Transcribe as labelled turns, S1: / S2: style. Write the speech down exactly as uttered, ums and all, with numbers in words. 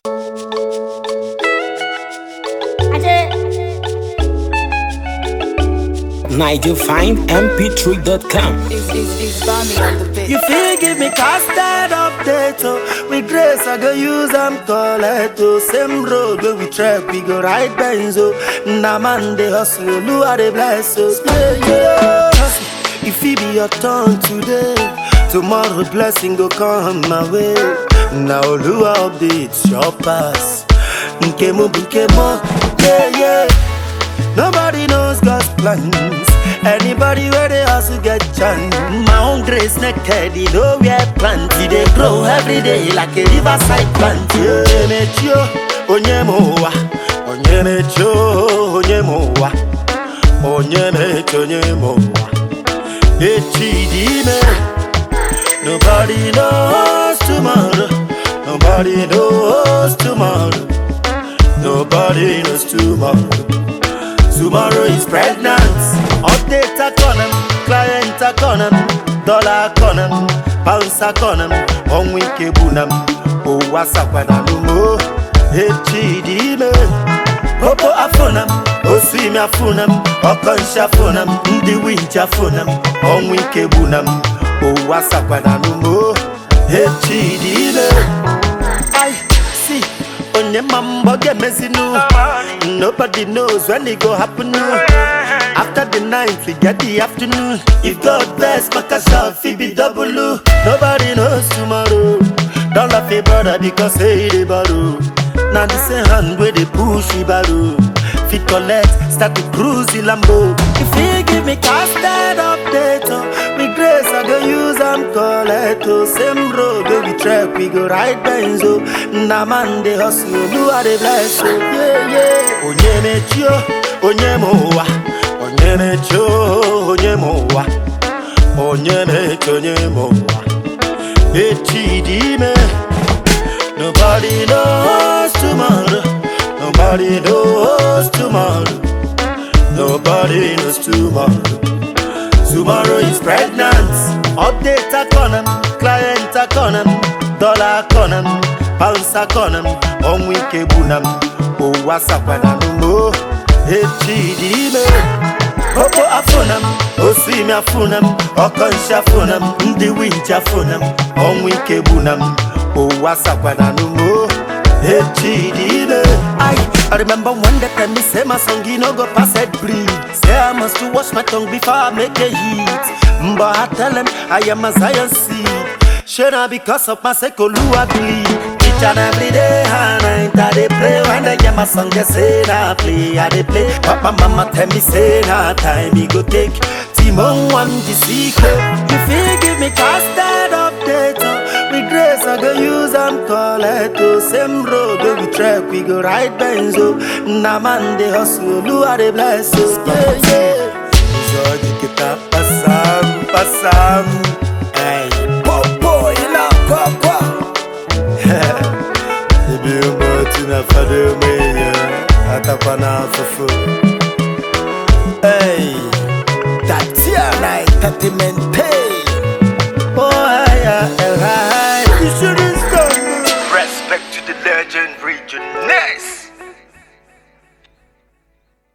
S1: Nigel Find M P three dot com.
S2: You feel give me casted update, oh. With grace I go use am collect, oh. Same road where we trek, we go ride benzo. Nah man they hustle, who are they bless, oh. Yeah, yeah. If it be your turn today, tomorrow blessing go come my way. Now who updates your pass? Nkemo nkemo, yeah yeah. Nobody knows God's plans. Anybody where they hustle get chance. My own grace naked, you know we have plenty. They grow every day like a riverside plant. Onyemecho, onyemowa, onyemecho, onyemowa, onyemecho, onyemowa. Echidime. Nobody knows tomorrow. Nobody knows tomorrow. Nobody knows tomorrow. Tomorrow is pregnant. Update economy, client economy, dollar economy, pounds economy. On week bunam, oh wasakwana numo. Echidime, popo afunam, oh swim afunam, oh conscious afunam, ndi winch afunam. On week bunam, oh wasakwana numo. Echidime, I see. Onye mambo get messy no. Nobody knows when it go happen. After the night, we get the afternoon. If God bless, my cash out, it be double. Nobody knows tomorrow. Don't laugh your brother because say they borrow. Now the same hand where they push the barrow. Fit collect, start to cruise the Lambo. If you give me casted update, oh, with grace I go use am collect, oh. Same road where we trek, we go ride benzo. Nah man they hustle, who are they bless, oh. Yeah yeah. Onyemecho, onyemowa, onyemecho, onyemowa, onyemecho, onyemowa. Echidime. Nobody knows tomorrow. Nobody knows tomorrow. Nobody knows tomorrow. Tomorrow is pregnant. Update economy, client economy, dollar economy, pounds economy. On week bunam, oh wasakwana numo. Echidime, popo afunam, oh swim afunam, oh conscious afunam, ndi winch afunam. On week bunam, oh wasakwana numo. Echidime. I, I remember one day time me say my song you no go pass it breathe. Say I must to wash my tongue before I make a hit. But I tell them I am a Zion seed. Should not because of my sekolu I believe. Each and every day and night I dey pray. When they get my song they say I play, I dey play. Papa mama tell me say na time me go take. Timon one the secret. You feel give me casted update, oh. With grace I go use am collect, oh. Same road where we trek, we go ride benzo. Nah man they hustle, who are they bless, oh. Yeah yeah. So jikita pasam pasam. Hey, popo ina popo. Ibi umoti na fade umeya, atapana fufu. Hey, tatia na entertainment.